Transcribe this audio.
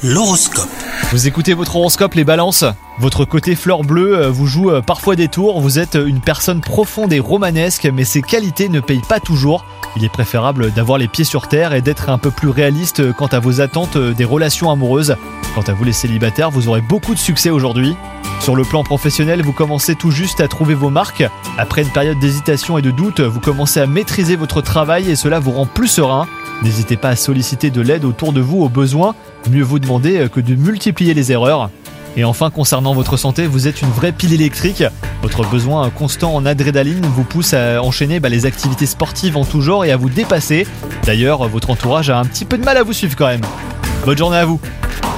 L'horoscope. Vous écoutez votre horoscope les balances. Votre côté fleur bleue vous joue parfois des tours. Vous êtes une personne profonde et romanesque, mais ces qualités ne payent pas toujours. Il est préférable d'avoir les pieds sur terre et d'être un peu plus réaliste quant à vos attentes des relations amoureuses. Quant à vous les célibataires, vous aurez beaucoup de succès aujourd'hui. Sur le plan professionnel, vous commencez tout juste à trouver vos marques. Après une période d'hésitation et de doute, vous commencez à maîtriser votre travail et cela vous rend plus serein. N'hésitez pas à solliciter de l'aide autour de vous au besoin. Mieux vaut demander que de multiplier les erreurs. Et enfin, concernant votre santé, vous êtes une vraie pile électrique. Votre besoin constant en adrénaline vous pousse à enchaîner les activités sportives en tout genre et à vous dépasser. D'ailleurs, votre entourage a un petit peu de mal à vous suivre quand même. Bonne journée à vous.